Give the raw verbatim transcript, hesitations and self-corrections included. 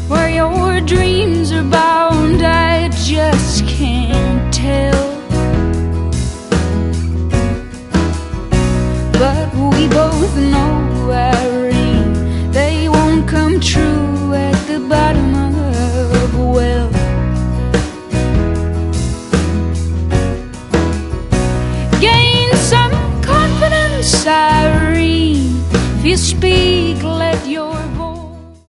where your dreams are bound, I just can't tell. But we both know, Irene, they won't come true at the bottom of a well. Gain some confidence, Irene, if you speak